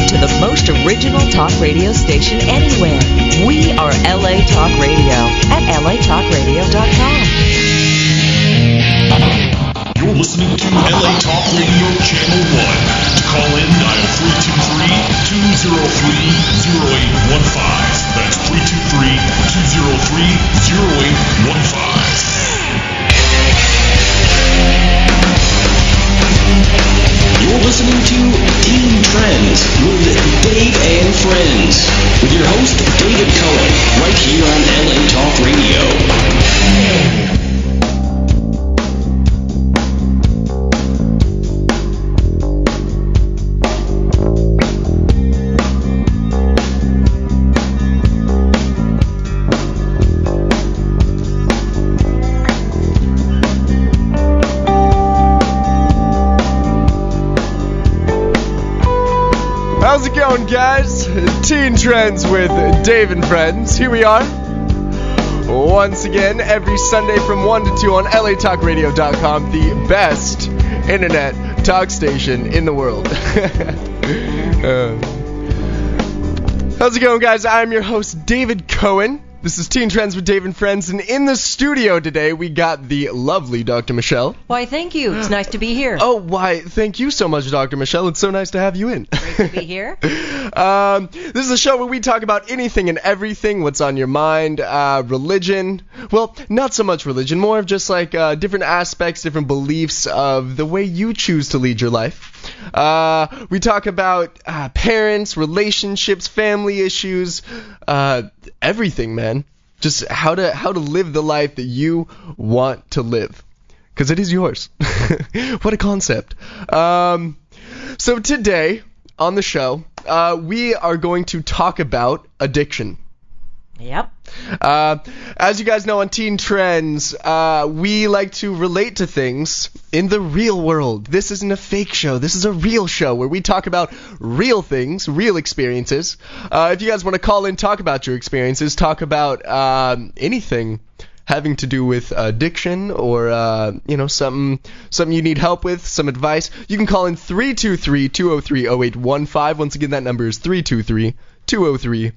to the most original talk radio station anywhere. We are LA Talk Radio at latalkradio.com. You're listening to LA Talk Radio Channel 1. To call in, dial 323-203-0815. That's 323-203-0815. You're listening to Teen Trends with Dave and Friends, with your host, David Cohen, right here on LA Talk Radio. How's it going, guys? Teen Trends with Dave and Friends. Here we are. Once again, every Sunday from 1 to 2 on latalkradio.com, the best internet talk station in the world. How's it going, guys? I'm your host, David Cohen. This is Teen Trends with Dave and Friends, and in the studio today, we got the lovely Dr. Michelle. Why, thank you. It's nice to be here. Oh, why, thank you so much, Dr. Michelle. It's so nice to have you in. Great to be here. This is a show where we talk about anything and everything, what's on your mind, religion. Well, not so much religion, more of just like different aspects, different beliefs of the way you choose to lead your life. We talk about parents, relationships, family issues, everything, man. Just how to live the life that you want to live. Because it is yours. What a concept. So today, on the show, we are going to talk about addiction. Yep. As you guys know on Teen Trends, we like to relate to things in the real world. This isn't a fake show. This is a real show where we talk about real things, real experiences. If you guys want to call in, talk about your experiences, talk about anything having to do with addiction or, something you need help with, some advice, you can call in 323-203-0815. Once again, that number is 323-203-0815.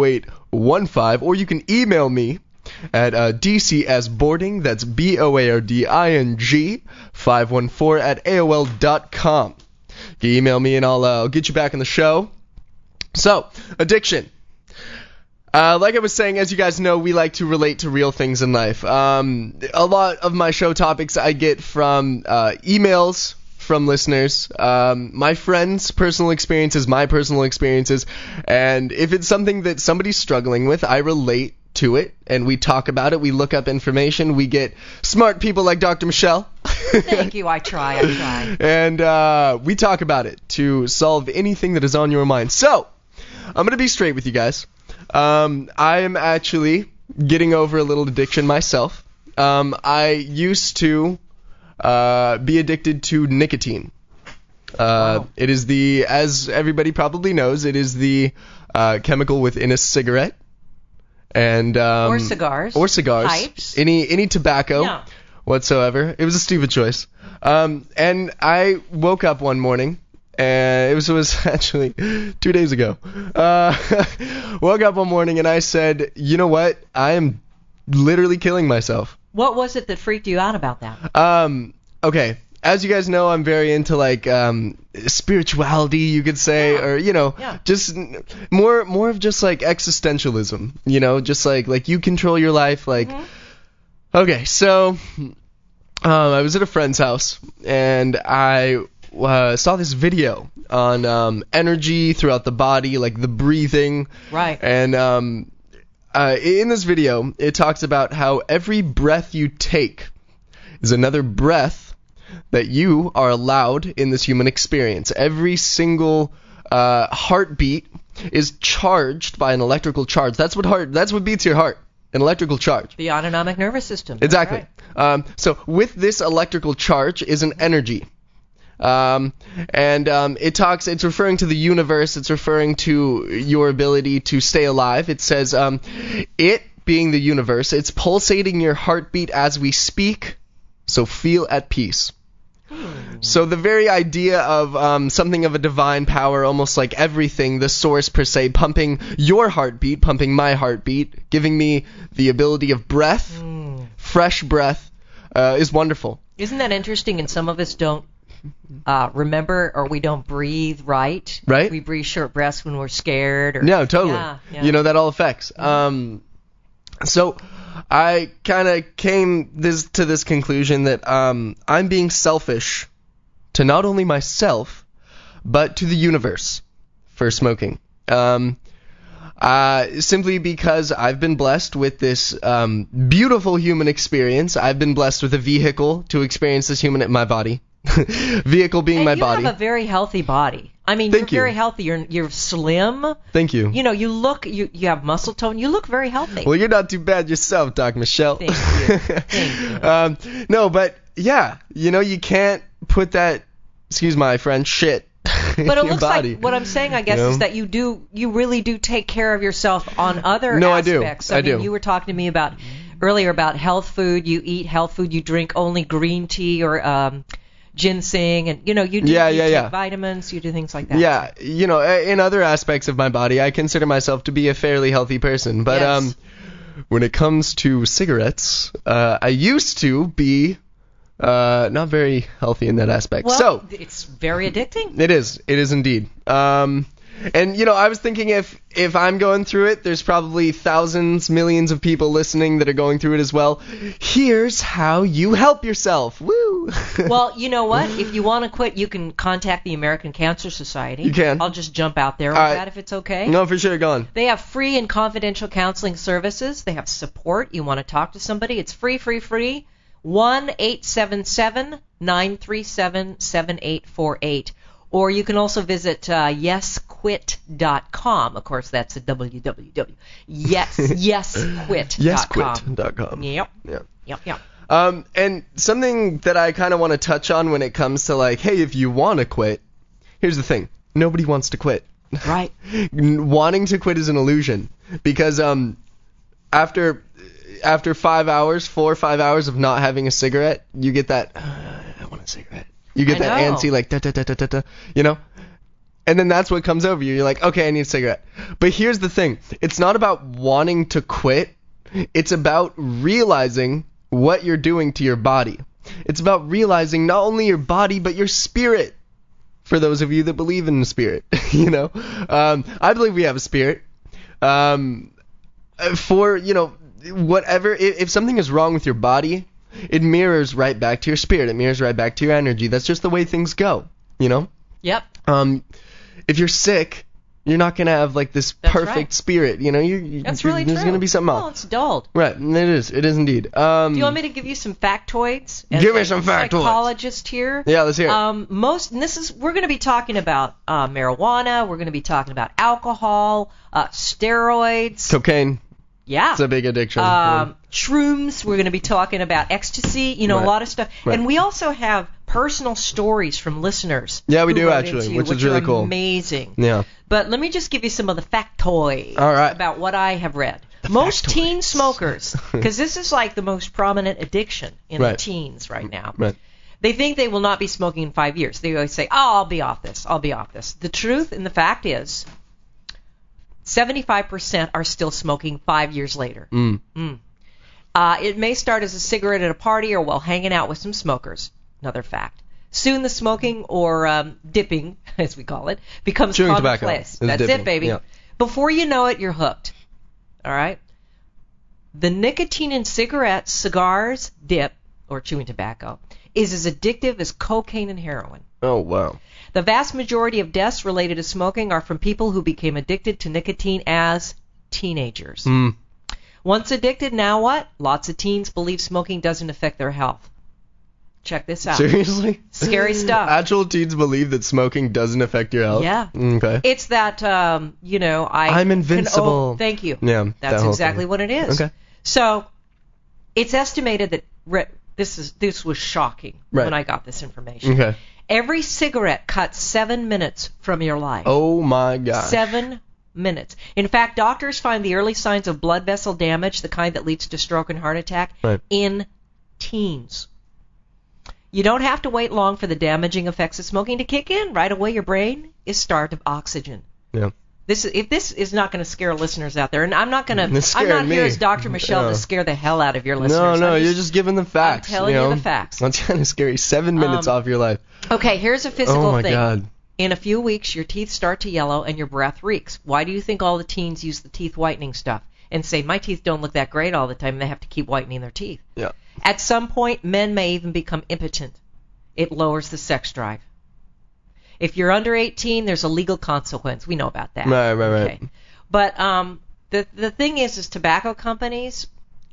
Or you can email me at dcsboarding, that's BOARDING 514 at AOL.com. You can email me and I'll get you back on the show. So, addiction. Like I was saying, as you guys know, we like to relate to real things in life. A lot of my show topics I get from emails from listeners, my friends' personal experiences, my personal experiences, and if it's something that somebody's struggling with, I relate to it, and we talk about it, we look up information, we get smart people like Dr. Michelle. Thank you, I try. And we talk about it to solve anything that is on your mind. So, I'm going to be straight with you guys. I am actually getting over a little addiction myself. I used to be addicted to nicotine. Wow. It is as everybody probably knows, it is the chemical within a cigarette. And or cigars. Pipes. Any tobacco whatsoever. It was a stupid choice. And I woke up one morning, and it was actually 2 days ago. Woke up one morning and I said, you know what? I am literally killing myself. What was it that freaked you out about that? Okay. As you guys know, I'm very into like spirituality, you could say, or just more of just like existentialism, just like you control your life, like. Mm-hmm. Okay, so I was at a friend's house and I saw this video on energy throughout the body, like the breathing. Right. And in this video, it talks about how every breath you take is another breath that you are allowed in this human experience. Every single heartbeat is charged by an electrical charge. That's what beats your heart. An electrical charge. The autonomic nervous system. Exactly. Right. So with this electrical charge is an energy. It's referring to the universe, it's referring to your ability to stay alive. It says, it being the universe, it's pulsating your heartbeat as we speak, so feel at peace. So the very idea of something of a divine power, almost like everything, the source per se, pumping your heartbeat, pumping my heartbeat, giving me the ability of breath, fresh breath, is wonderful. Isn't that interesting? And some of us don't remember, or we don't breathe right. Right. We breathe short breaths when we're scared. Or, No, totally. Yeah. You know, that all affects. So I kind of came to this conclusion that I'm being selfish to not only myself, but to the universe for smoking. Simply because I've been blessed with this beautiful human experience. I've been blessed with a vehicle to experience this human in my body. Vehicle being my body. You have a very healthy body. I mean, Thank you're you. very healthy. You're slim. Thank you. You know, you have muscle tone. You look very healthy. Well, you're not too bad yourself, Doc Michelle. Thank you. Thank you. No, but yeah, you know, you can't put that, excuse my French, shit in But it your looks body. like what I'm saying, I guess, You know? is that you really do take care of yourself on other No, I do. aspects. I mean, do. You were talking to me earlier about health food. You eat health food. You drink only green tea or ginseng, and you take vitamins. You do things like that. Yeah, you know, in other aspects of my body, I consider myself to be a fairly healthy person. But Yes. when it comes to cigarettes, I used to be not very healthy in that aspect. Well, So it's very addicting. it is indeed. And you know, I was thinking if I'm going through it, there's probably thousands, millions of people listening that are going through it as well. Here's how you help yourself. Woo! Well, you know what? If you want to quit, you can contact the American Cancer Society. You can. I'll just jump out there with All right. that if it's okay. No, for sure, go on. They have free and confidential counseling services. They have support. You want to talk to somebody. It's free. 1-877-937-7848. Or you can also visit yesquit.com. Of course, that's a www. Yesquit.com. Yesquit.com. Yep. Yeah. And something that I kind of want to touch on when it comes to like, hey, if you want to quit, here's the thing. Nobody wants to quit. Right. Wanting to quit is an illusion because after 4 or 5 hours of not having a cigarette, you get that, I want a cigarette. You get that antsy, like, da-da-da-da-da-da, you know? And then that's what comes over you. You're like, okay, I need a cigarette. But here's the thing. It's not about wanting to quit. It's about realizing what you're doing to your body. It's about realizing not only your body, but your spirit. For those of you that believe in the spirit, you know? I believe we have a spirit. For, you know, whatever, if something is wrong with your body, it mirrors right back to your spirit. It mirrors right back to your energy. That's just the way things go, you know? Yep. If you're sick, you're not going to have, like, this That's perfect right. spirit, you know? That's really There's true. going to be something Well, else. it's dulled. Right, it is indeed. Do you want me to give you some factoids? As Give me a some factoids. Psychologist here. Yeah, let's hear it. And we're going to be talking about marijuana. We're going to be talking about alcohol, steroids. Cocaine. Yeah. It's a big addiction. Shrooms. We're going to be talking about ecstasy. You know, Right. a lot of stuff. Right. And we also have personal stories from listeners. Yeah, we who do, wrote actually, into you, which is really are cool. Amazing. Yeah. But let me just give you some of the factoids All right. about what I have read. Most factoids. teen smokers, because this is like the most prominent addiction in the Right. teens right now. Right. They think they will not be smoking in 5 years. They always say, oh, I'll be off this. The truth and the fact is 75% are still smoking 5 years later. It may start as a cigarette at a party or while hanging out with some smokers. Another fact. Soon the smoking or dipping, as we call it, becomes Chewing tobacco commonplace. is That's dipping, it, baby. yeah. Before you know it, you're hooked. All right? The nicotine in cigarettes, cigars, dip, or chewing tobacco, is as addictive as cocaine and heroin. Oh, wow. The vast majority of deaths related to smoking are from people who became addicted to nicotine as teenagers. Once addicted, now what? Lots of teens believe smoking doesn't affect their health. Check this out. Seriously? Scary stuff. Actual teens believe that smoking doesn't affect your health? Yeah. Okay. It's that, I'm invincible. Thank you. Yeah, that That's whole exactly thing. what it is. Okay. So, it's estimated that this was shocking Right. when I got this information. Okay. Every cigarette cuts 7 minutes from your life. Oh, my gosh. 7 minutes. In fact, doctors find the early signs of blood vessel damage, the kind that leads to stroke and heart attack, Right. in teens. You don't have to wait long for the damaging effects of smoking to kick in. Right away, your brain is starved of oxygen. Yeah. This is not going to scare listeners out there, and I'm not here me. as Dr. Michelle to scare the hell out of your listeners. No, you're just giving them facts. I'm telling you the facts. That's kind of scary. 7 minutes off your life. Okay, here's a physical thing. thing. Oh my God. In a few weeks, your teeth start to yellow and your breath reeks. Why do you think all the teens use the teeth whitening stuff and say, my teeth don't look that great all the time, and they have to keep whitening their teeth? Yeah. At some point, men may even become impotent. It lowers the sex drive. If you're under 18, there's a legal consequence. We know about that. Right. Okay. But the thing is tobacco companies,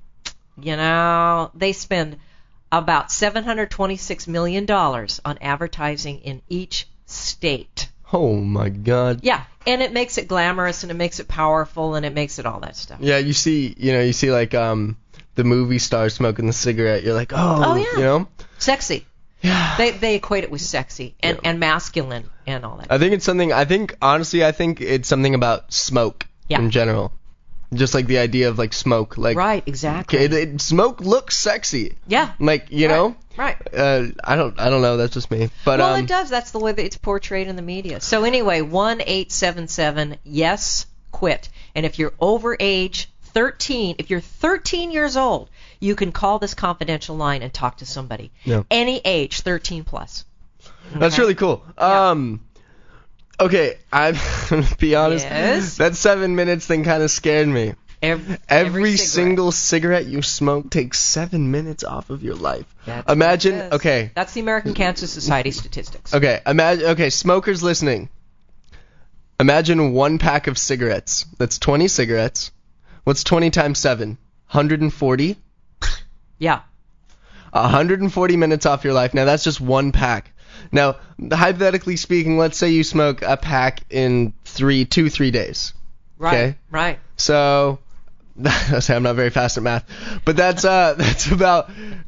they spend about $726 million on advertising in each state. Oh my God. Yeah, and it makes it glamorous and it makes it powerful and it makes it all that stuff. Yeah, you see like the movie stars smoking the cigarette. You're like, oh yeah, sexy. Yeah. They equate it with sexy and masculine and all that. I think it's something. I think it's something about smoke in general. Just like the idea of like smoke, like right, exactly. Smoke looks sexy. Yeah. Like know. Right. I don't know. That's just me. But it does. That's the way that it's portrayed in the media. So anyway, 1-877-YES-QUIT. And if you're over age 13, if you're 13 years old, you can call this confidential line and talk to somebody. Yeah. Any age, 13 plus. Okay? That's really cool. Yeah. Okay, I'm going to be honest. Yes? That 7 minutes thing kind of scared me. Every single cigarette you smoke takes 7 minutes off of your life. Imagine, okay. That's the American Cancer Society statistics. Okay, smokers listening. Imagine 1 pack of cigarettes. That's 20 cigarettes. What's 20 times 7? 140? Yeah. 140 minutes off your life. Now, that's just 1 pack. Now, hypothetically speaking, let's say you smoke a pack in 3 days. Right. Okay? Right. So, I'm not very fast at math, but that's about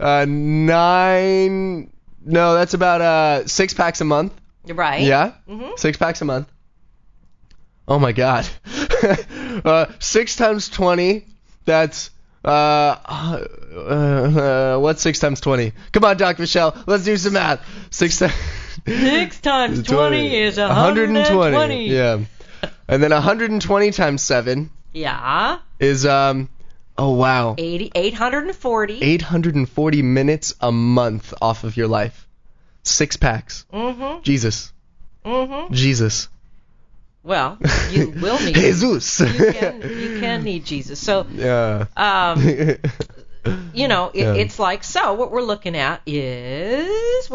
6 packs a month. Right. Yeah. Mm-hmm. 6 packs a month. Oh my God. 6 times 20. That's what's 6 times 20? Come on, Dr. Michelle. Let's do some math. 6 times 20 is 120. Yeah. And then 120 times 7. Yeah. Is oh wow. 840. 840 minutes a month off of your life. 6 packs. Mm-hmm. Jesus. Mm-hmm. Jesus. Well, you will need Jesus. You can need Jesus. So, yeah. It's like, so what we're looking at is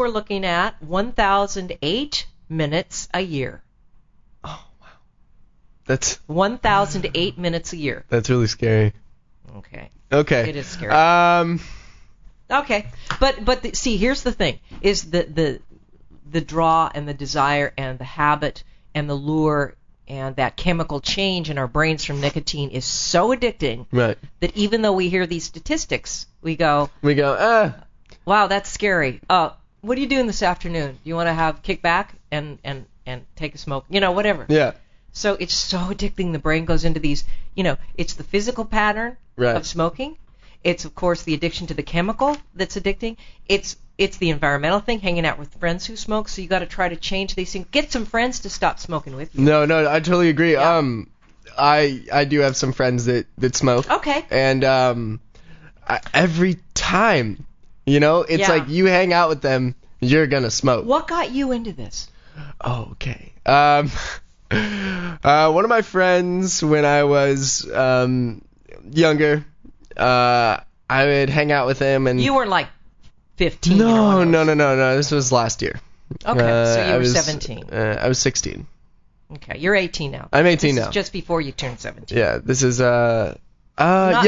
1,008 minutes a year. Oh, wow. That's 1,008 minutes a year. That's really scary. Okay. It is scary. Okay. But see, here's the thing: is the draw and the desire and the habit and the lure and that chemical change in our brains from nicotine is so addicting, right, that even though we hear these statistics, we go, wow, that's scary. What are you doing this afternoon? Do you want to have kickback and take a smoke? Whatever. Yeah. So it's so addicting. The brain goes into these, it's the physical pattern of smoking. It's, of course, the addiction to the chemical that's addicting. It's the environmental thing, hanging out with friends who smoke. So you got to try to change these things. Get some friends to stop smoking with you. No, I totally agree. Yeah. I do have some friends that smoke. Okay. And every time, it's like you hang out with them, you're gonna smoke. What got you into this? Oh, okay. One of my friends, when I was younger, I would hang out with him, and you weren't like 15. No. This was last year. Okay, so you were 17. I was 16. Okay, you're 18 now. I'm 18 now. This is just before you turned 17. Yeah, this is no. But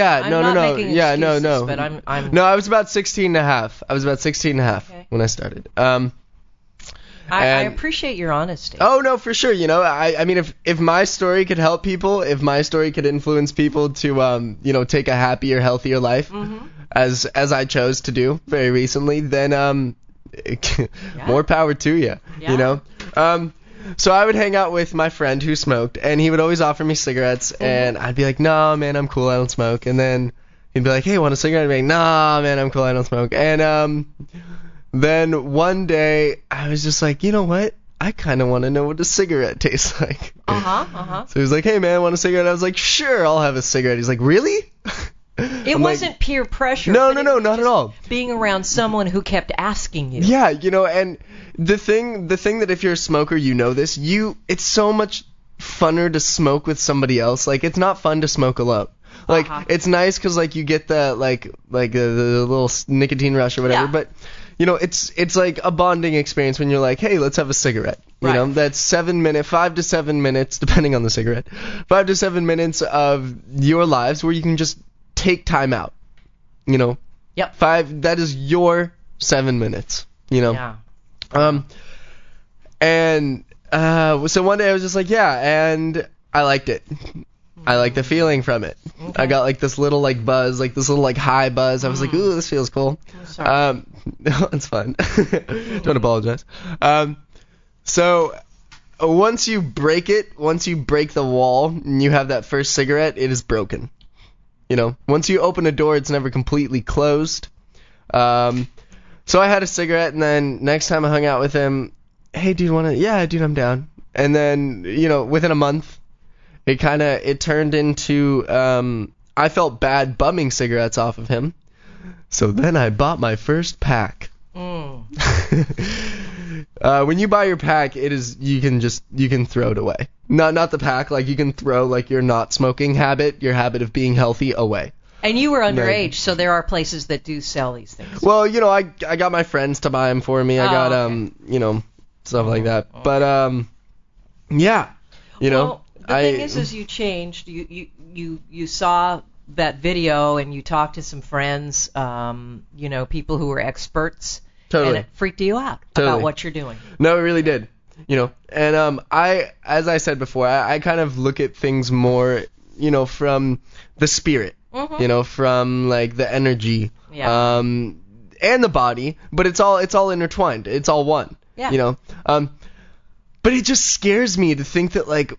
No, I was about 16 and a half. When I started. I appreciate your honesty. Oh, no, for sure. I mean, if my story could help people, if my story could influence people to, take a happier, healthier life, mm-hmm. as I chose to do very recently, then more power to you, So I would hang out with my friend who smoked, and he would always offer me cigarettes, mm-hmm. and I'd be like, "No, man, I'm cool, I don't smoke." And then he'd be like, "Hey, want a cigarette?" I'd be like, "Nah, man, I'm cool, I don't smoke." And then one day I was just like, you know what? I kind of want to know what a cigarette tastes like. So he was like, hey man, want a cigarette? I was like, sure, I'll have a cigarette. He's like, really? It wasn't peer pressure. No, not at all. Being around someone who kept asking you. Yeah, and the thing that if you're a smoker, you know this, it's so much funner to smoke with somebody else. Like, it's not fun to smoke alone. Like, it's nice because, like, you get the, the little nicotine rush or whatever, but, it's like a bonding experience when you're like, hey, let's have a cigarette. You know, that's 5 to 7 minutes, depending on the cigarette, 5 to 7 minutes of your lives where you can just take time out, Yep. 5, that is your 7 minutes, Yeah. So one day I was just like, yeah, and I liked it. I liked the feeling from it. Okay. I got like this little like buzz, like this little like high buzz. I was like, ooh, this feels cool. I'm sorry. No, it's fine. Don't apologize. So once you break the wall and you have that first cigarette, it is broken. Once you open a door, it's never completely closed. So I had a cigarette, and then next time I hung out with him, hey, dude, yeah, dude, I'm down. And then, within a month, it turned into, I felt bad bumming cigarettes off of him. So then I bought my first pack. When you buy your pack, you can throw it away. Not the pack, like you can throw like your not smoking habit, your habit of being healthy away. And you were underage, so there are places that do sell these things. Well, I got my friends to buy them for me. I got okay. Stuff like that. But yeah, Well, the thing is you changed. You saw that video and you talked to some friends, people who were experts. Totally. And it freaked you out about what you're doing. No, it really did. And as I said before, I kind of look at things more, from the spirit, from like the energy, and the body, but it's all intertwined. It's all one. Yeah. But it just scares me to think that like,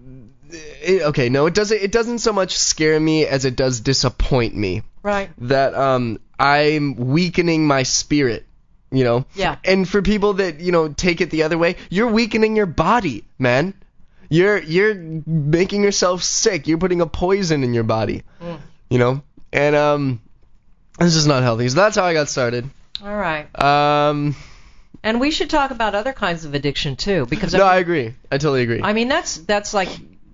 it doesn't so much scare me as it does disappoint me. Right. That I'm weakening my spirit. Yeah. And for people that, take it the other way, you're weakening your body, man. You're making yourself sick. You're putting a poison in your body. And it's just not healthy. So that's how I got started. All right. And we should talk about other kinds of addiction too, because I agree. I totally agree. I mean, that's like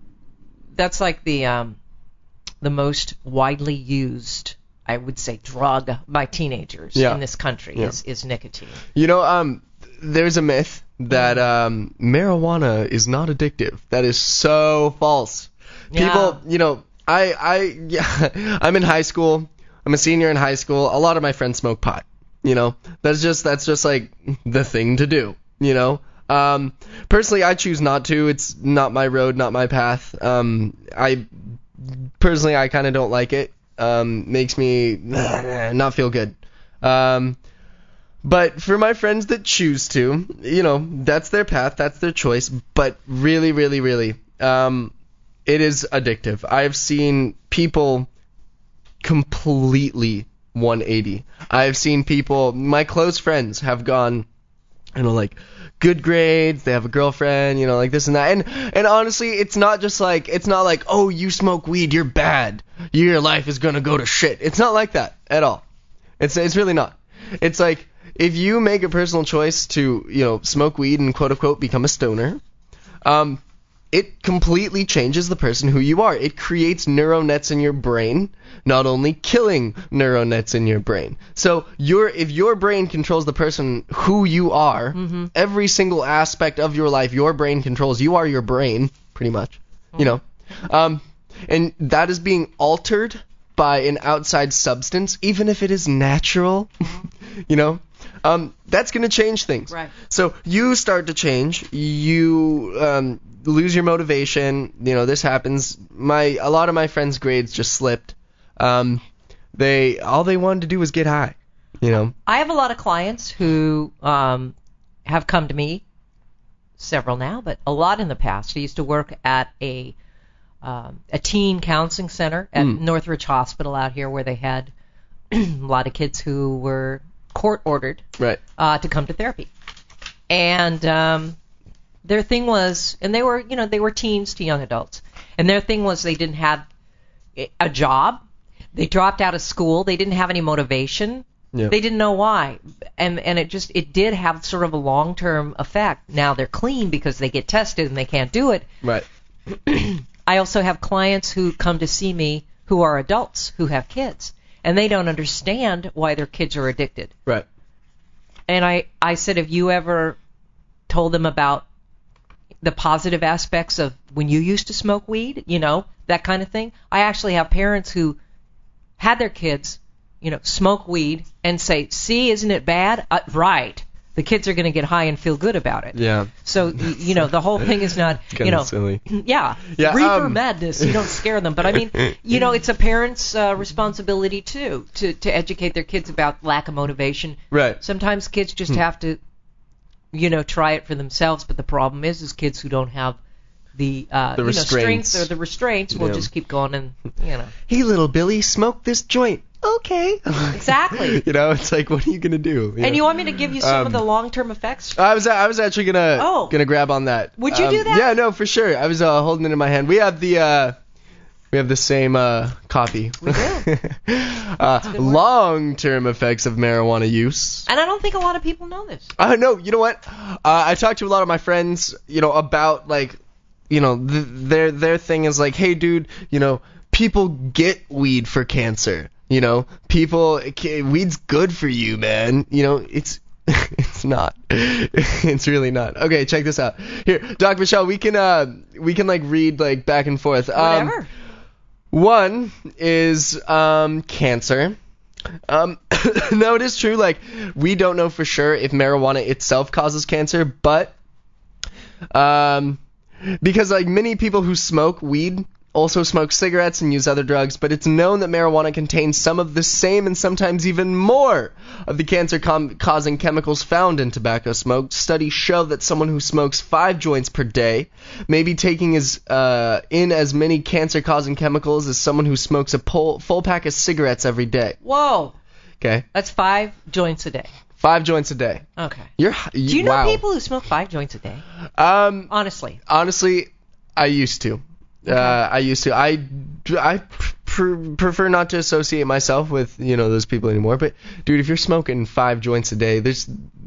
the most widely used, I would say, drug by teenagers in this country is nicotine. There's a myth that marijuana is not addictive. That is so false. People, I'm in high school. I'm a senior in high school. A lot of my friends smoke pot. That's just like the thing to do. Personally, I choose not to. It's not my road, not my path. I kind of don't like it. Makes me not feel good. But for my friends that choose to, that's their path, that's their choice. But really, really, really, it is addictive. I've seen people completely 180. I've seen people, my close friends have gone, like good grades, they have a girlfriend, like this and that. And honestly, it's not like, oh, you smoke weed, you're bad. Your life is going to go to shit. It's not like that at all. It's really not. It's like, if you make a personal choice to, smoke weed and quote unquote become a stoner, it completely changes the person who you are. It creates neural nets in your brain, not only killing neural nets in your brain. So if your brain controls the person who you are, every single aspect of your life, your brain controls. You are your brain, pretty much, and that is being altered by an outside substance, even if it is natural, that's going to change things. Right. So you start to change. You lose your motivation. This happens. A lot of my friends' grades just slipped. All they wanted to do was get high. I have a lot of clients who have come to me, several now, but a lot in the past. I used to work at a teen counseling center at Northridge Hospital out here, where they had a lot of kids who were court ordered Right. to come to therapy. And their thing was, and they were teens to young adults, and their thing was they didn't have a job, they dropped out of school, they didn't have any motivation, Yeah. they didn't know why, and it did have sort of a long-term effect. Now they're clean because they get tested and they can't do it. Right. I also have clients who come to see me who are adults who have kids, and they don't understand why their kids are addicted. Right. And I said, have you ever told them about the positive aspects of when you used to smoke weed, that kind of thing? I actually have parents who had their kids, smoke weed and say, see, isn't it bad? Right. The kids are going to get high and feel good about it. Yeah. So, the whole thing is not, Kinda silly. Yeah. Yeah, Reaper madness. You don't scare them. But I mean, it's a parent's responsibility too to educate their kids about lack of motivation. Right. Sometimes kids just have to, try it for themselves. But the problem is kids who don't have the restraints. strength or the restraints will just keep going and, Hey, little Billy, smoke this joint. Okay. Exactly. It's like, what are you gonna do? And you want me to give you some of the long-term effects? I was actually gonna grab on that. Would you do that? Yeah, no, for sure. I was holding it in my hand. We have the same copy. We do. Long-term effects of marijuana use. And I don't think a lot of people know this. No, you know what? I talked to a lot of my friends, about their thing is like, hey, dude, people get weed for cancer. Weed's good for you, man. It's not. It's really not. Okay, check this out. Here, Doc Michelle, we can read back and forth. Whatever. One is cancer. No, it is true. We don't know for sure if marijuana itself causes cancer, but because many people who smoke weed also smoke cigarettes and use other drugs, but it's known that marijuana contains some of the same and sometimes even more of the cancer-causing chemicals found in tobacco smoke. Studies show that someone who smokes 5 joints per day may be taking in as many cancer-causing chemicals as someone who smokes a full pack of cigarettes every day. Whoa. Okay. That's 5 joints a day. 5 joints a day. Okay. Do you know people who smoke 5 joints a day? Honestly, I used to. Okay. I used to. I prefer not to associate myself with those people anymore. But dude, if you're smoking 5 joints a day, there's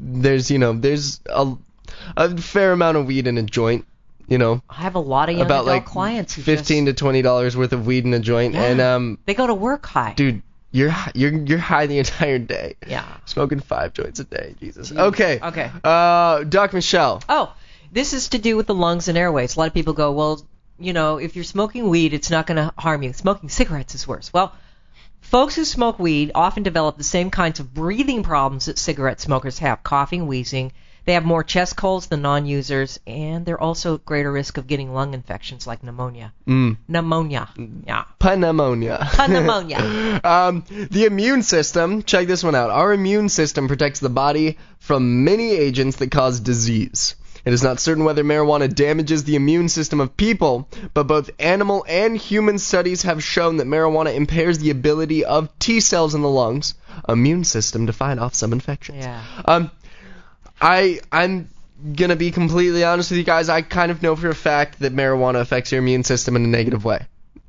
a fair amount of weed in a joint. I have a lot of young adult clients who $15 to $20 worth of weed in a joint, and they go to work high. Dude, you're high the entire day. Yeah. Smoking 5 joints a day, Jesus. Okay. Okay. Doc Michelle. Oh, this is to do with the lungs and airways. A lot of people go, well, if you're smoking weed, it's not going to harm you. Smoking cigarettes is worse. Well, folks who smoke weed often develop the same kinds of breathing problems that cigarette smokers have, coughing, wheezing. They have more chest colds than non-users, and they're also at greater risk of getting lung infections like pneumonia. Pneumonia. Yeah. Pneumonia. Pneumonia. The immune system, check this one out. Our immune system protects the body from many agents that cause disease. It is not certain whether marijuana damages the immune system of people, but both animal and human studies have shown that marijuana impairs the ability of T cells in the lungs, immune system, to fight off some infections. Yeah. I'm gonna be completely honest with you guys. I kind of know for a fact that marijuana affects your immune system in a negative way.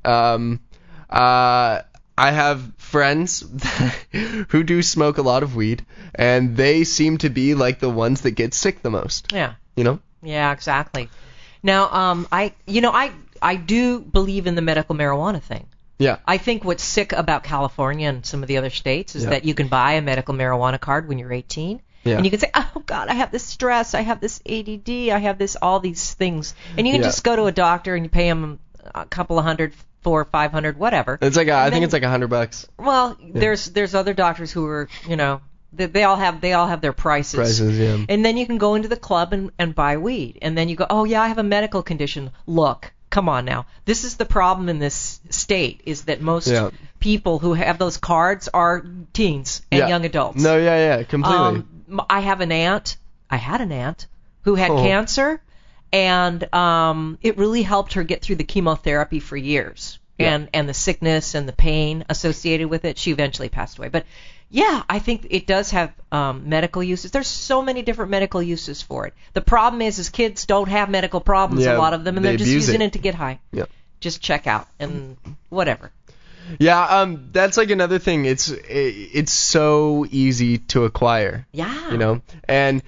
I have friends who do smoke a lot of weed, and they seem to be like the ones that get sick the most. Yeah. Yeah, exactly. Now, I do believe in the medical marijuana thing. Yeah. I think what's sick about California and some of the other states is that you can buy a medical marijuana card when you're 18. Yeah. And you can say, oh, God, I have this stress, I have this ADD, I have all these things. And you can just go to a doctor and you pay them a couple of $100, $400, $500, whatever. It's I think it's like $100. Well, there's other doctors who are, they all have their prices. Yeah. And then you can go into the club and buy weed. And then you go, oh, yeah, I have a medical condition. Look, come on now. This is the problem in this state, is that most people who have those cards are teens and young adults. No, completely. I had an aunt who had cancer, and it really helped her get through the chemotherapy for years. and the sickness and the pain associated with it. She eventually passed away. But yeah, I think it does have medical uses. There's so many different medical uses for it. The problem is kids don't have medical problems, a lot of them, and they're just using it to get high. Yeah. Just check out and whatever. Yeah, that's like another thing. It's so easy to acquire. Yeah. You know, and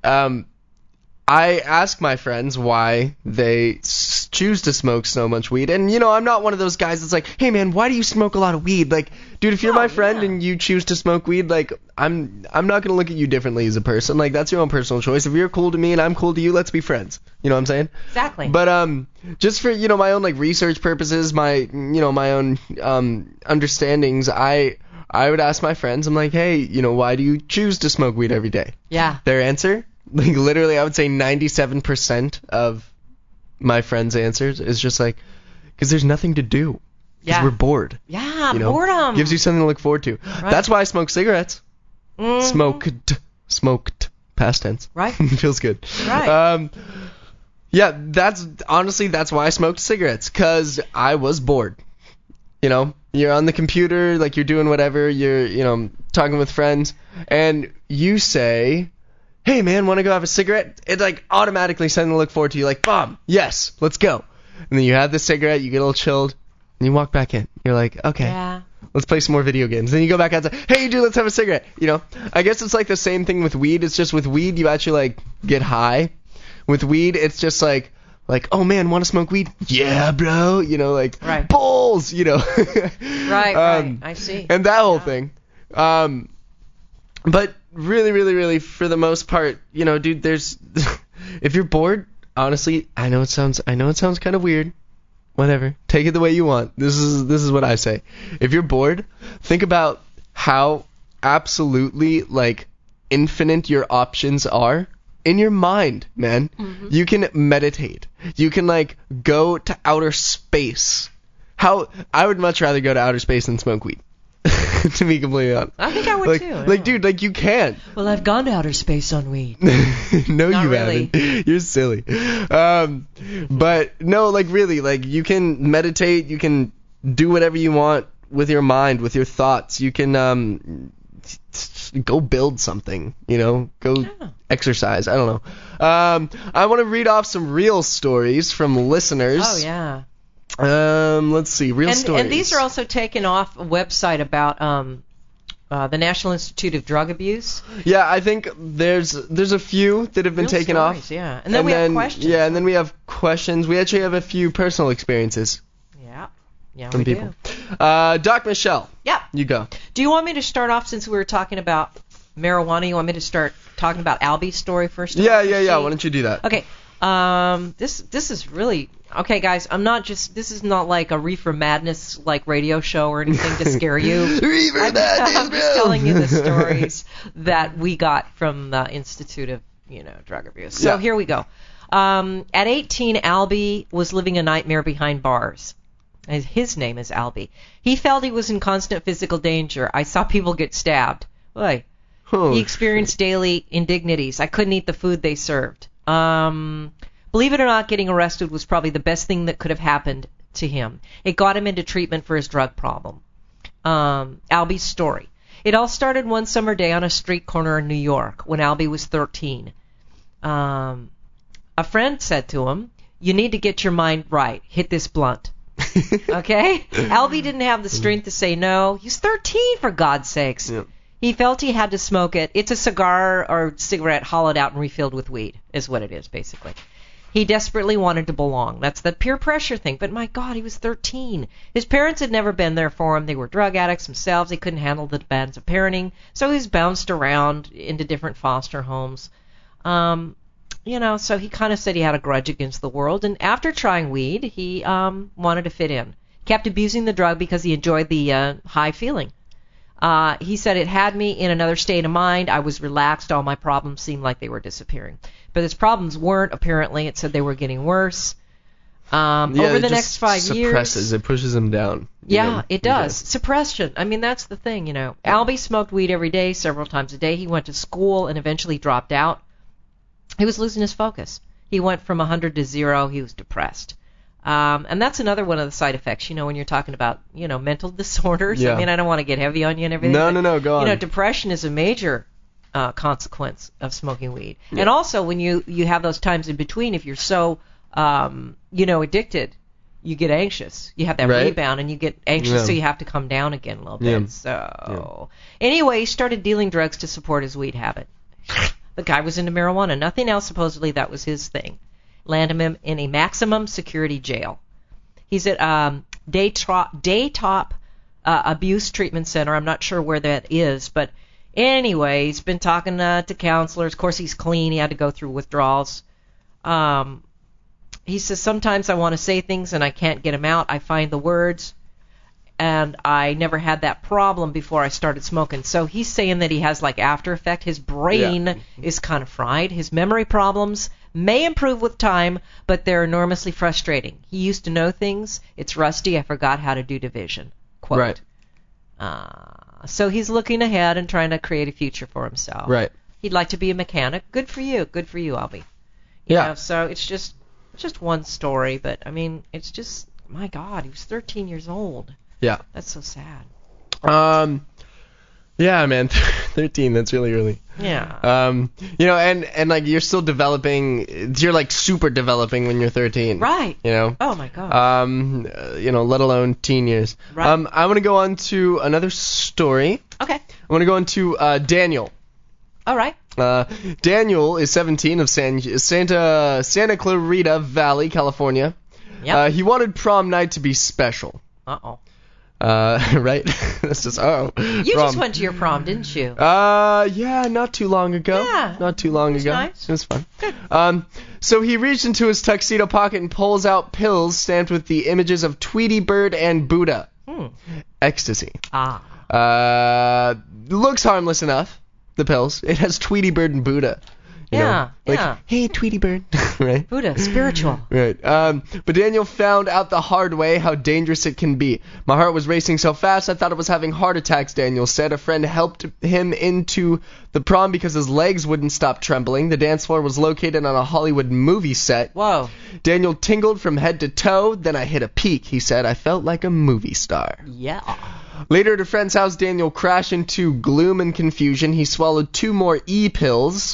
I ask my friends why they choose to smoke so much weed, and you know, I'm not one of those guys that's like, hey man, why do you smoke a lot of weed? Like, dude, if you're my friend and you choose to smoke weed, like, I'm not gonna look at you differently as a person. Like, that's your own personal choice. If you're cool to me and I'm cool to you, let's be friends. You know what I'm saying? Exactly. But just for, you know, my own like research purposes, my own understandings, I would ask my friends, I'm like, hey, you know, why do you choose to smoke weed every day? Yeah. Their answer, like, literally, I would say 97% of my friends' answers is just like, because there's nothing to do. Because we're bored. Yeah, you know? boredom. Gives you something to look forward to. Right. That's why I smoke cigarettes. Mm-hmm. Smoked, past tense. Right. Feels good. Right. Yeah, that's why I smoked cigarettes, because I was bored. You know, you're on the computer, like, you're doing whatever, you're, you know, talking with friends, and you say, hey man, want to go have a cigarette? It like automatically something to look forward to. You're like, bomb, yes, let's go. And then you have the cigarette, you get a little chilled, and you walk back in. You're like, okay, let's play some more video games. Then you go back outside, hey dude, let's have a cigarette. You know, I guess it's like the same thing with weed. It's just with weed you actually like get high. With weed it's just like, oh man, want to smoke weed? Yeah, bro. You know, like, bulls. You know. right. I see. And that whole thing. But really, really, really, for the most part, you know, dude, there's, if you're bored, honestly, I know it sounds kind of weird. Whatever. Take it the way you want. This is what I say. If you're bored, think about how absolutely, like, infinite your options are in your mind, man. Mm-hmm. You can meditate. You can, like, go to outer space. I would much rather go to outer space than smoke weed. To be completely honest. I think I would too. Like, dude, like, you can. Well, I've gone to outer space on weed. No, Not you really. haven't. You're silly. But no, like, really, like, you can meditate. You can do whatever you want with your mind, with your thoughts. You can go build something. You know, go exercise. I don't know. I want to read off some real stories from listeners. Oh yeah. Let's see, real stories. And these are also taken off a website about the National Institute of Drug Abuse. Yeah, I think there's a few that have been real taken stories, off. Yeah, and then we have questions. Yeah, and then we have questions. We actually have a few personal experiences. Yeah, from we people. do. Doc Michelle. Yeah. You go. Do you want me to start off, since we were talking about marijuana? You want me to start talking about Albie's story first? Yeah. Why don't you do that? Okay. This is really okay, guys. This is not like a Reefer Madness like radio show or anything to scare you. Reefer Madness, I'm just telling you the stories that we got from the Institute of Drug Abuse. So here we go. At 18, Albie was living a nightmare behind bars. His name is Albie. He felt he was in constant physical danger. I saw people get stabbed. Boy. He experienced daily indignities. I couldn't eat the food they served. Believe it or not, getting arrested was probably the best thing that could have happened to him. It got him into treatment for his drug problem. Albie's story. It all started one summer day on a street corner in New York when Albie was 13. A friend said to him, "You need to get your mind right. Hit this blunt." Okay? Albie didn't have the strength to say no. He's 13, for God's sakes. Yep. He felt he had to smoke it. It's a cigar or cigarette hollowed out and refilled with weed, is what it is, basically. He desperately wanted to belong. That's the peer pressure thing. But my God, he was 13. His parents had never been there for him. They were drug addicts themselves. They couldn't handle the demands of parenting. So he was bounced around into different foster homes. So he kind of said he had a grudge against the world. And after trying weed, he wanted to fit in. Kept abusing the drug because he enjoyed the high feeling. He said, it had me in another state of mind. I was relaxed. All my problems seemed like they were disappearing. But his problems weren't, apparently. It said they were getting worse. Over the next 5 years... It pushes him down. Yeah, it does. Suppression. I mean, that's the thing, Albie smoked weed every day, several times a day. He went to school and eventually dropped out. He was losing his focus. He went from 100 to 0. He was depressed. And that's another one of the side effects, when you're talking about, mental disorders. Yeah. I mean, I don't want to get heavy on you and everything. No, go on. Depression is a major consequence of smoking weed. Yeah. And also when you have those times in between, if you're so, addicted, you get anxious. You have that rebound and you get anxious, so you have to come down again a little bit. So anyway, he started dealing drugs to support his weed habit. The guy was into marijuana. Nothing else, supposedly, that was his thing. Landed him in a maximum security jail. He's at Daytop Abuse Treatment Center. I'm not sure where that is, but anyway, he's been talking to counselors. Of course, he's clean. He had to go through withdrawals. He says, sometimes I want to say things and I can't get them out. I find the words, and I never had that problem before I started smoking. So he's saying that he has like after effect. His brain is kind of fried. His memory problems may improve with time, but they're enormously frustrating. He used to know things. It's rusty. I forgot how to do division. Quote. Right. So he's looking ahead and trying to create a future for himself. Right. He'd like to be a mechanic. Good for you. Good for you, Albie. You know, so it's just one story, but I mean, it's just, my God, he was 13 years old. Yeah. That's so sad. Yeah, man, 13, that's really early. Yeah. And like you're still developing, you're like super developing when you're 13. Right. Oh my God. Let alone teen years. Right. I want to go on to another story. Okay. I want to go on to Daniel. All right. Daniel is 17 of Santa Clarita Valley, California. Yep. He wanted prom night to be special. Uh-oh. Right? That's just, You prom. just went to your prom, didn't you? Yeah, not too long ago. Yeah. Not too long ago. Nice. It was fun. So he reached into his tuxedo pocket and pulls out pills stamped with the images of Tweety Bird and Buddha. Ecstasy. Looks harmless enough, the pills. It has Tweety Bird and Buddha. Yeah. Hey, Tweety Bird. Right? Buddha, spiritual. Right. But Daniel found out the hard way how dangerous it can be. My heart was racing so fast I thought I was having heart attacks, Daniel said. A friend helped him into the prom because his legs wouldn't stop trembling. The dance floor was located on a Hollywood movie set. Whoa. Daniel tingled from head to toe. Then I hit a peak, he said. I felt like a movie star. Yeah. Later at a friend's house, Daniel crashed into gloom and confusion. He swallowed 2 more E-pills.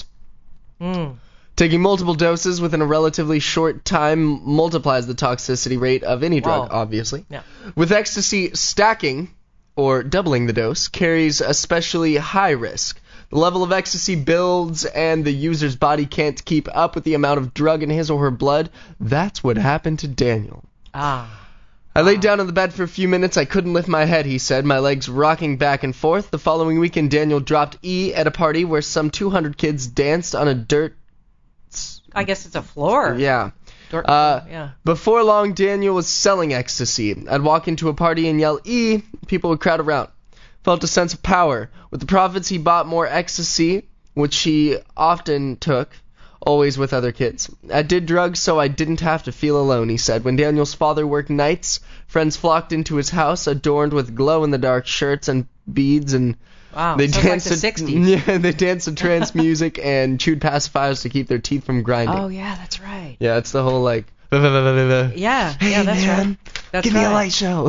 Taking multiple doses within a relatively short time multiplies the toxicity rate of any drug, obviously. Yeah. With ecstasy, stacking, or doubling the dose, carries especially high risk. The level of ecstasy builds and the user's body can't keep up with the amount of drug in his or her blood. That's what happened to Daniel. I laid down on the bed for a few minutes. I couldn't lift my head, he said, my legs rocking back and forth. The following weekend, Daniel dropped E at a party where some 200 kids danced on a dirt... I guess it's a floor. Yeah. Yeah. Before long, Daniel was selling ecstasy. I'd walk into a party and yell, E! People would crowd around. Felt a sense of power. With the profits, he bought more ecstasy, which he often took. Always with other kids. I did drugs so I didn't have to feel alone, he said. When Daniel's father worked nights, friends flocked into his house adorned with glow-in-the-dark shirts and beads, and they danced like the 60s. Yeah, they danced to trance music and chewed pacifiers to keep their teeth from grinding. Oh, yeah, that's right. Yeah, it's the whole like... Yeah, hey, yeah, that's man, right. That's give me a light show.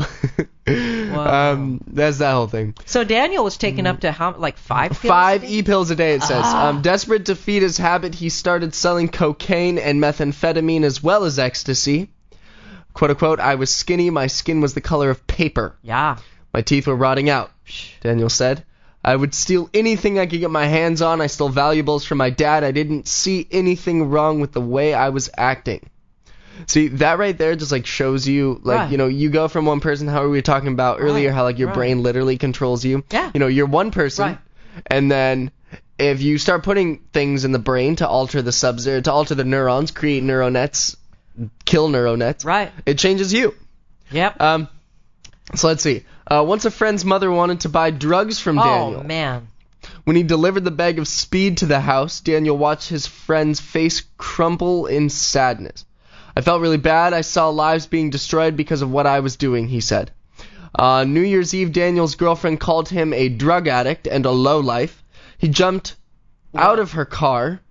Wow. That's that whole thing. So Daniel was taken up to how, like 5 pills? 5 E-pills a day, it says. Desperate to feed his habit, he started selling cocaine and methamphetamine as well as ecstasy. Quote unquote, I was skinny, my skin was the color of paper. Yeah. My teeth were rotting out, Daniel said. I would steal anything I could get my hands on. I stole valuables from my dad. I didn't see anything wrong with the way I was acting. See, that right there just like shows you, like, you go from one person, how we were talking about earlier, how like your brain literally controls you. Yeah. You're one person, and then if you start putting things in the brain to alter the to alter the neurons, create neural nets, kill neural nets, it changes you. Yep. So let's see. Once a friend's mother wanted to buy drugs from Daniel. Oh, man. When he delivered the bag of speed to the house, Daniel watched his friend's face crumple in sadness. I felt really bad. I saw lives being destroyed because of what I was doing, he said. New Year's Eve, Daniel's girlfriend called him a drug addict and a lowlife. He jumped out of her car,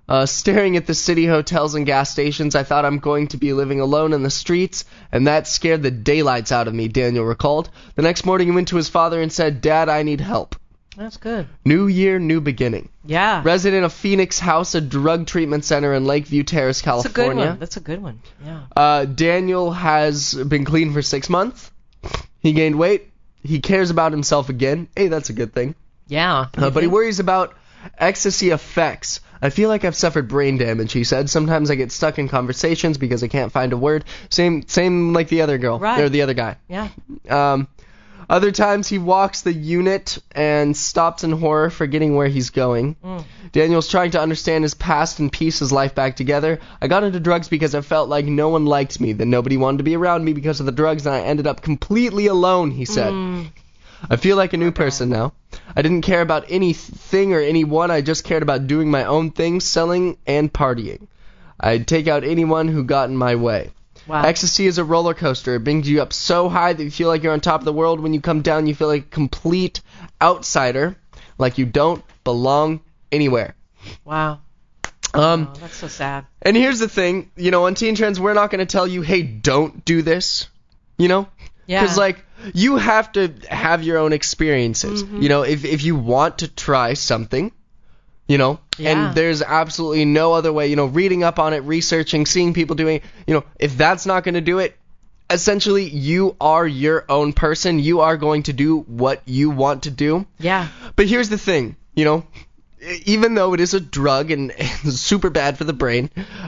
Staring at the city hotels and gas stations, I thought I'm going to be living alone in the streets, and that scared the daylights out of me, Daniel recalled. The next morning he went to his father and said, Dad, I need help. That's good. New year, new beginning. Yeah. Resident of Phoenix House, a drug treatment center in Lakeview Terrace, California. That's a good one. Yeah. Daniel has been clean for 6 months. He gained weight. He cares about himself again. Hey, that's a good thing. Yeah. But he worries about ecstasy effects. I feel like I've suffered brain damage, he said. Sometimes I get stuck in conversations because I can't find a word. Same like the other girl. Right. Or the other guy. Yeah. Other times he walks the unit and stops in horror, forgetting where he's going. Daniel's trying to understand his past and piece his life back together. I got into drugs because I felt like no one liked me, that nobody wanted to be around me because of the drugs, and I ended up completely alone, he said. I feel like a new person now. I didn't care about anything or anyone. I just cared about doing my own thing, selling and partying. I'd take out anyone who got in my way. Wow. Ecstasy is a roller coaster. It brings you up so high that you feel like you're on top of the world. When you come down, you feel like a complete outsider, like you don't belong anywhere. Wow. Oh, that's so sad. And here's the thing, on Teen Trends, we're not going to tell you, hey, don't do this, Yeah. Because, you have to have your own experiences. If you want to try something, and there's absolutely no other way, reading up on it, researching, seeing people doing it, if that's not going to do it, essentially you are your own person. You are going to do what you want to do. Yeah. But here's the thing, even though it is a drug and super bad for the brain,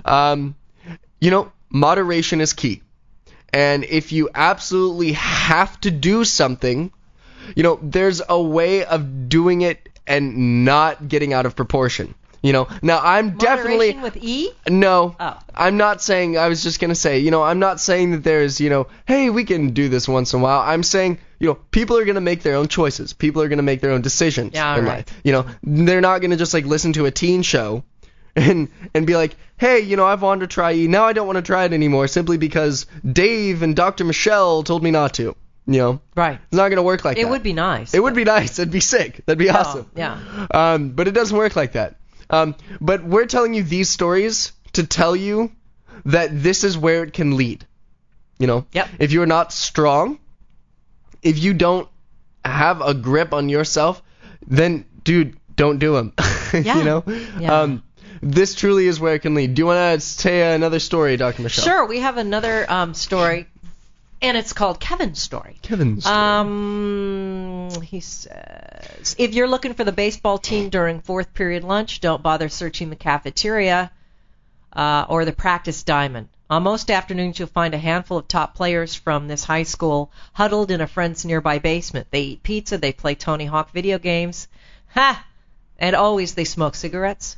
moderation is key. And if you absolutely have to do something, there's a way of doing it and not getting out of proportion. Now I'm definitely... Moderation with E? No. Oh. I'm not saying... I was just going to say, I'm not saying that there's, hey, we can do this once in a while. I'm saying, people are going to make their own choices. People are going to make their own decisions in life. They're not going to just, listen to a teen show and be like, hey, I've wanted to try E. Now I don't want to try it anymore simply because Dave and Dr. Michelle told me not to. Right. It's not going to work like that. It would be nice. It would be nice. It'd be sick. That'd be awesome. Yeah. But it doesn't work like that. But we're telling you these stories to tell you that this is where it can lead. Yep. If you're not strong, if you don't have a grip on yourself, then, dude, don't do them. Yeah. Yeah. This truly is where it can lead. Do you want to say another story, Dr. Michelle? Sure. We have another story, and it's called Kevin's Story. Kevin's Story. He says, if you're looking for the baseball team during fourth period lunch, don't bother searching the cafeteria or the practice diamond. On most afternoons, you'll find a handful of top players from this high school huddled in a friend's nearby basement. They eat pizza, they play Tony Hawk video games, and always they smoke cigarettes.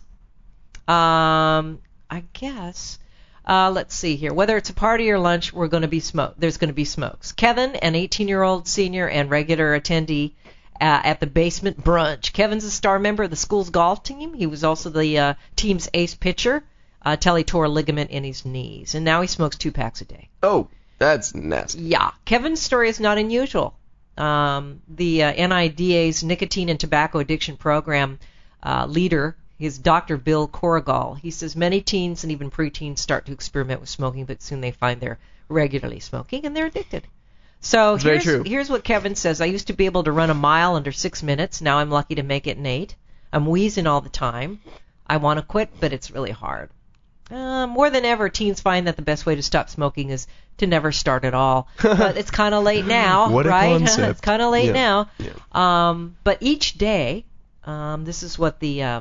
I guess. Let's see here. Whether it's a party or lunch, there's going to be smokes. Kevin, an 18-year-old senior and regular attendee at the basement brunch. Kevin's a star member of the school's golf team. He was also the team's ace pitcher till he tore a ligament in his knees. And now he smokes 2 packs a day. Oh, that's nasty. Yeah. Kevin's story is not unusual. The NIDA's Nicotine and Tobacco Addiction Program leader is Dr. Bill Corrigal. He says many teens and even preteens start to experiment with smoking, but soon they find they're regularly smoking and they're addicted. So here's what Kevin says. I used to be able to run a mile under 6 minutes. Now I'm lucky to make it in 8. I'm wheezing all the time. I want to quit, but it's really hard. More than ever, teens find that the best way to stop smoking is to never start at all. But it's kind of late now, what right? A concept. It's kind of late now. Yeah. But each day, this is what the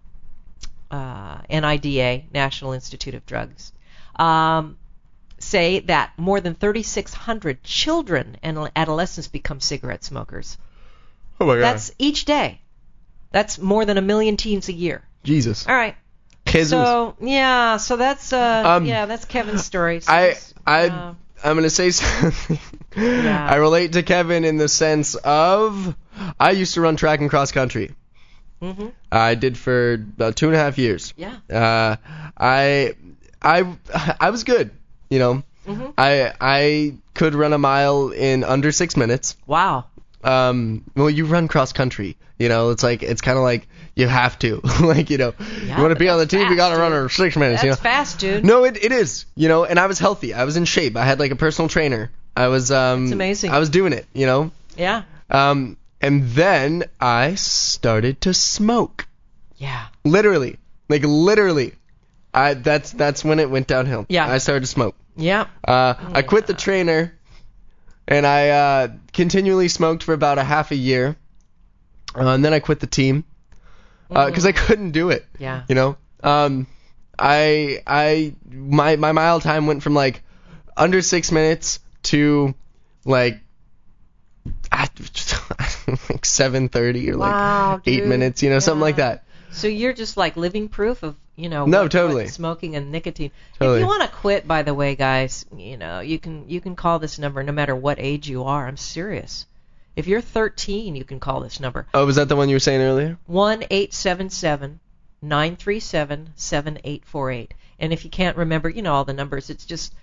NIDA, National Institute of Drugs, say that more than 3,600 children and adolescents become cigarette smokers. Oh my God. That's each day. That's more than 1 million teens a year. Jesus. All right. Jesus. So that's Kevin's story. So I'm going to say something. Yeah. I relate to Kevin in the sense of I used to run track and cross country. Mm-hmm. I did for about 2.5 years. Yeah. I was good, Mm-hmm. I could run a mile in under 6 minutes. Wow. well, you run cross country. It's like it's kind of like you have to, like you want to be on the team, you got to run in 6 minutes. That's fast, dude. No, it is. And I was healthy. I was in shape. I had like a personal trainer. I was. That's amazing. I was doing it. Yeah. And then I started to smoke. Yeah. Literally. That's when it went downhill. Yeah. I started to smoke. Yeah. I quit the trainer, and I continually smoked for about a half a year, and then I quit the team because I couldn't do it. Yeah. My mile time went from like under 6 minutes to like 7:30 or like 8 minutes, something like that. So you're just like living proof of, totally. what smoking and nicotine. Totally. If you want to quit, by the way, guys, you can call this number no matter what age you are. I'm serious. If you're 13, you can call this number. Oh, was that the one you were saying earlier? 1-877-937-7848. And if you can't remember, all the numbers, it's just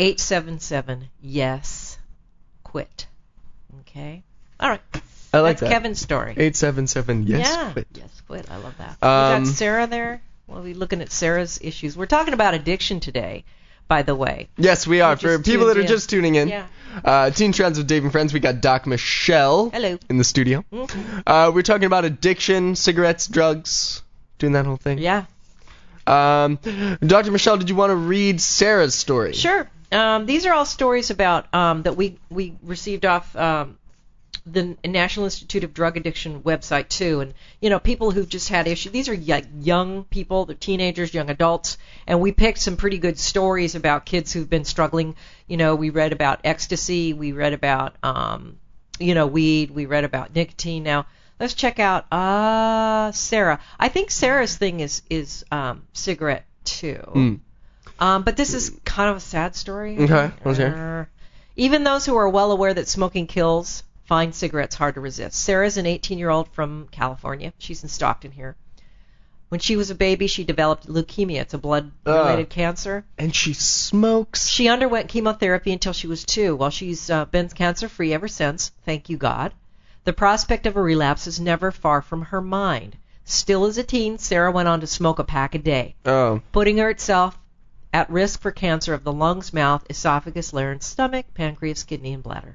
877-YES-QUIT. Okay? All right. I like That's that. Kevin's story. 877 Yes, quit. I love that. We got Sarah there. We'll be looking at Sarah's issues. We're talking about addiction today, by the way. Yes, we are. For people that are in. just tuning in, Teen Trends with Dave and Friends, we got Doc Michelle Hello. in the studio. Mm-hmm. We're talking about addiction, cigarettes, drugs, doing that whole thing. Yeah. Dr. Michelle, did you want to read Sarah's story? Sure. These are all stories about that we received off the National Institute of Drug Addiction website too, and people who've just had issues. These are young people, they're teenagers, young adults, and we picked some pretty good stories about kids who've been struggling. We read about ecstasy, we read about weed, we read about nicotine. Now let's check out Sarah. I think Sarah's thing is cigarette too. But this is kind of a sad story. Okay, let's hear. Even those who are well aware that smoking kills find cigarettes hard to resist. Sarah's an 18-year-old from California. She's in Stockton here. When she was a baby, she developed leukemia. It's a blood-related cancer. And she smokes. She underwent chemotherapy until she was 2. Well, she's been cancer-free ever since, thank you, God. The prospect of a relapse is never far from her mind. Still as a teen, Sarah went on to smoke a pack a day, putting herself at risk for cancer of the lungs, mouth, esophagus, larynx, stomach, pancreas, kidney, and bladder.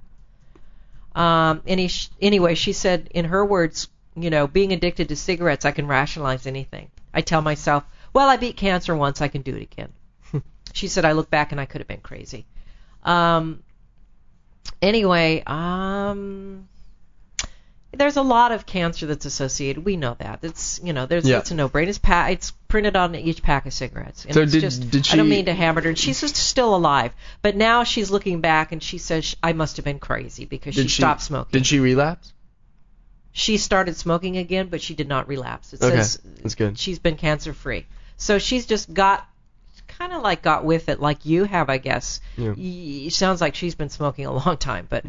Anyway, she said, in her words, being addicted to cigarettes, I can rationalize anything. I tell myself, well, I beat cancer once, I can do it again. She said, I look back and I could have been crazy. There's a lot of cancer that's associated. We know that. It's it's a no-brainer. It's printed on each pack of cigarettes. And so did she? I don't mean to hammer her. She's just still alive, but now she's looking back and she says, I must have been crazy because she stopped smoking. Did she relapse? She started smoking again, but she did not relapse. It okay, says that's good. She's been cancer-free. So she's just got with it like you have, I guess. Yeah. It sounds like she's been smoking a long time, but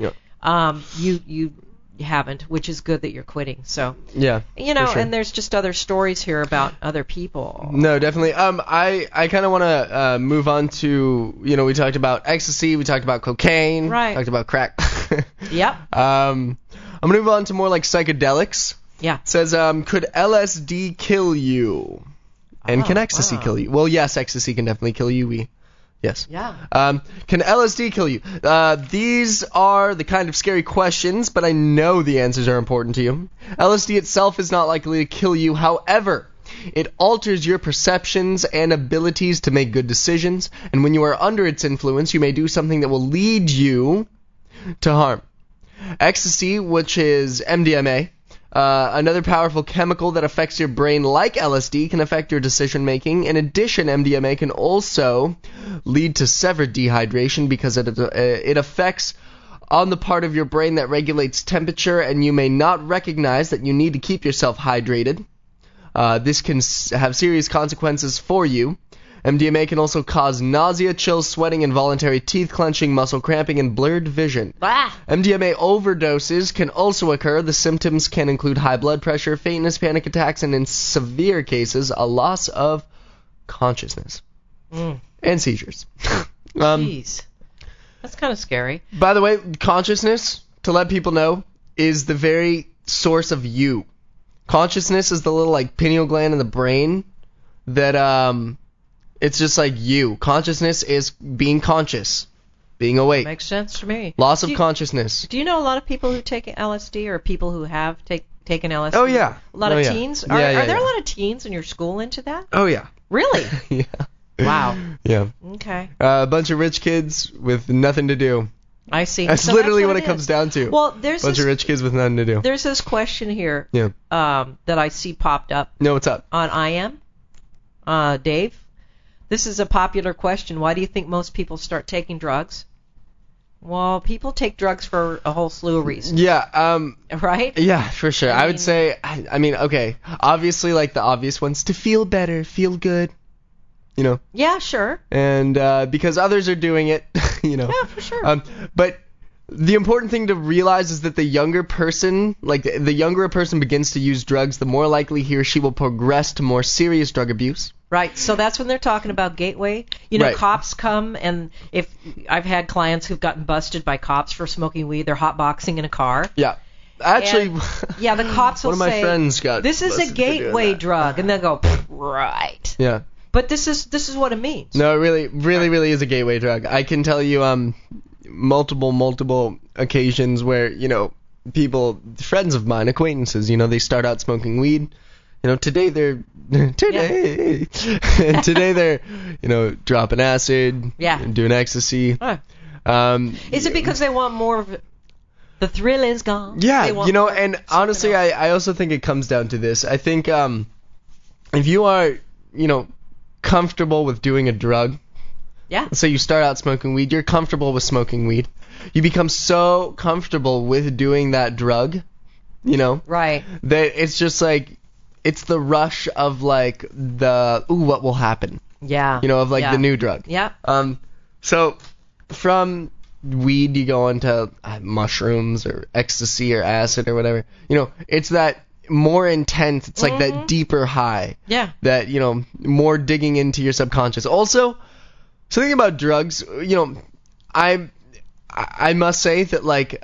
you haven't, which is good that you're quitting. So yeah, sure. And there's just other stories here about other people. No, definitely. I kind of want to move on to we talked about ecstasy, we talked about cocaine, right? Talked about crack. Yep. I'm gonna move on to more like psychedelics. Yeah. It says could LSD kill you? And can ecstasy kill you? Well, yes, ecstasy can definitely kill you. Yes. Yeah. Can LSD kill you? These are the kind of scary questions, but I know the answers are important to you. LSD itself is not likely to kill you. However, it alters your perceptions and abilities to make good decisions, and when you are under its influence, you may do something that will lead you to harm. Ecstasy, which is MDMA, another powerful chemical that affects your brain like LSD, can affect your decision making. In addition, MDMA can also lead to severe dehydration because it affects on the part of your brain that regulates temperature, and you may not recognize that you need to keep yourself hydrated. This can have serious consequences for you. MDMA can also cause nausea, chills, sweating, involuntary teeth clenching, muscle cramping, and blurred vision. MDMA overdoses can also occur. The symptoms can include high blood pressure, faintness, panic attacks, and in severe cases, a loss of consciousness. And seizures. Jeez. That's kind of scary. By the way, consciousness, to let people know, is the very source of you. Consciousness is the little like pineal gland in the brain that it's just like you. Consciousness is being conscious, being awake. Makes sense to me. Loss of consciousness. Do you know a lot of people who take LSD or people who have taken LSD? Oh yeah. A lot of teens? Are there a lot of teens in your school into that? Oh yeah. Really? Yeah. Wow. Yeah. Okay. A bunch of rich kids with nothing to do. I see. That's So literally what what it comes down to. Well, there's bunch of rich kids with nothing to do. There's this question here Yeah. that I see popped up No, what's up? on IM. Dave, this is a popular question. Why do you think most people start taking drugs? Well, people take drugs for a whole slew of reasons. Yeah. Right? Yeah, for sure. I would say. I mean, okay. Obviously, like the obvious ones, to feel better, feel good. You know. Yeah, sure. And because others are doing it, you know. Yeah, for sure. But the important thing to realize is that the younger person, like the younger a person begins to use drugs, the more likely he or she will progress to more serious drug abuse. Right. So that's when they're talking about gateway. You know, Right. cops come, and if I've had clients who've gotten busted by cops for smoking weed, they're hotboxing in a car. Yeah. Actually, And, yeah, the cops will one of my say, friends got this is a busted for doing gateway that. drug, and they'll go, right. Yeah. But this is what it means. No, it really is a gateway drug. I can tell you multiple occasions where, you know, people, friends of mine, acquaintances, you know, they start out smoking weed. You know, today they're you know, dropping acid, Yeah. doing ecstasy. Huh. Is it because they want more of it? The thrill is gone. They Yeah, want you know, more and something honestly, else. I also think it comes down to this. I think if you are, you know, comfortable with doing a drug, Yeah. let's say you start out smoking weed, you're comfortable with smoking weed. You become so comfortable with doing that drug, you know, Right. that it's just like, it's the rush of like what will happen, Yeah. you know, of like Yeah. the new drug. Yeah. So from weed you go into mushrooms or ecstasy or acid or whatever. You know, it's that more intense, it's like that deeper high. Yeah. That, you know, more digging into your subconscious. Also, something about drugs, you know, I must say that like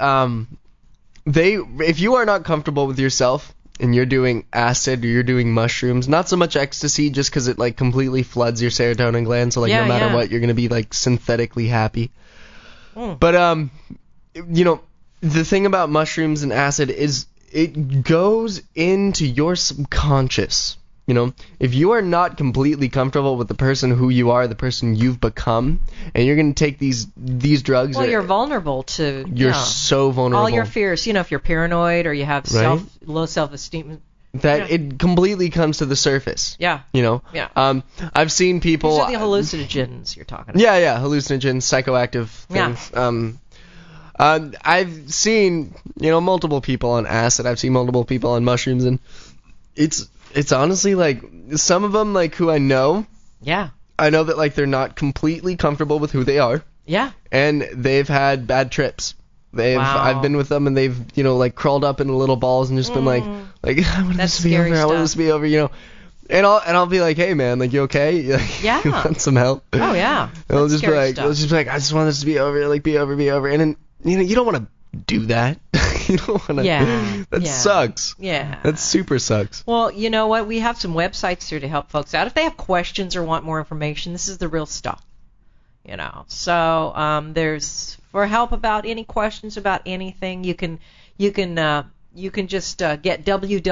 if you are not comfortable with yourself and you're doing acid or you're doing mushrooms, not so much ecstasy just because it like completely floods your serotonin gland, so like Yeah, no matter yeah. what you're gonna be like synthetically happy. Mm. But you know, the thing about mushrooms and acid is it goes into your subconscious. You know, if you are not completely comfortable with the person who you are, the person you've become, and you're going to take these drugs, Well, you're vulnerable to you're so vulnerable. all your fears. You know, if you're paranoid or you have low self-esteem. that it completely comes to the surface. Yeah. You know. Yeah. I've seen people. These are the hallucinogens you're talking about. Yeah, hallucinogens, psychoactive things. Yeah. I've seen, you know, multiple people on acid. I've seen multiple people on mushrooms, and it's honestly like some of them, like who I know. Yeah. I know that like they're not completely comfortable with who they are, Yeah. and they've had bad trips. Wow. I've been with them, and they've, you know, like crawled up into little balls and just been like I want That's this to be scary over. I want stuff. this to be over. You know. And I'll be like, hey man, like you okay? Yeah. You want some help? Oh yeah. And they'll That's just be scary like, stuff. I just want this to be over, like be over, and then you know you don't want to do that. You don't want to. Yeah. That Yeah. sucks. Yeah. That super sucks. Well, you know what? We have some websites here to help folks out. If they have questions or want more information, this is the real stuff. You know. So there's for help about any questions about anything. You can just get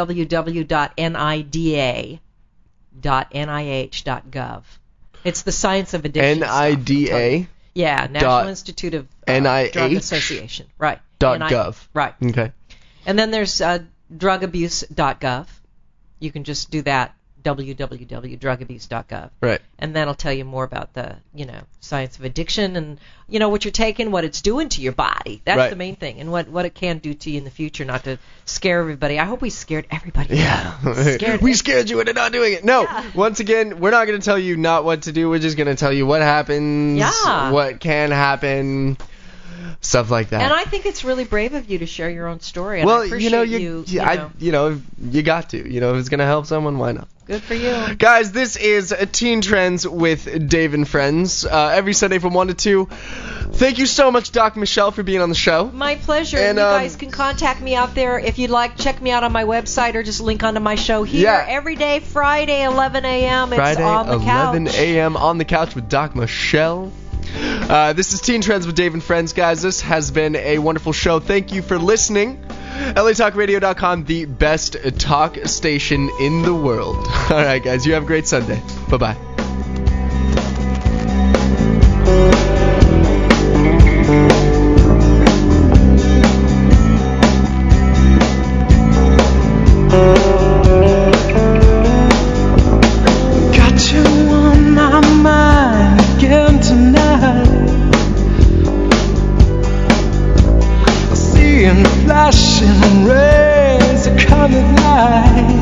www.nida.nih.gov. It's the Science of Addiction. NIDA. Yeah, National Institute of NIH? Drug Association. Right. .gov. Right. Okay. And then there's drugabuse.gov. You can just do that, www.drugabuse.gov. Right. And that'll tell you more about the, you know, science of addiction and, you know, what you're taking, what it's doing to your body. That's Right. the main thing. And what it can do to you in the future, not to scare everybody. I hope we scared everybody. Yeah. We scared you into not doing it. No. Yeah. Once again, we're not going to tell you not what to do. We're just going to tell you what happens, Yeah. what can happen, stuff like that. And I think it's really brave of you to share your own story. And well, I appreciate you know, you got to. You know, if it's going to help someone, why not? Good for you. Guys, this is Teen Trends with Dave and Friends, every Sunday from 1 to 2. Thank you so much, Doc Michelle, for being on the show. My pleasure. And, you guys can contact me out there if you'd like. Check me out on my website or just link onto my show here every day, Friday, 11 a.m. Friday, it's on the couch. 11 a.m. on the couch with Doc Michelle. This is Teen Trends with Dave and Friends, guys. This has been a wonderful show. Thank you for listening. LATalkRadio.com, the best talk station in the world. All right, guys, you have a great Sunday. Bye-bye. Got you on my mind again tonight. Seeing flashing rays of coming light.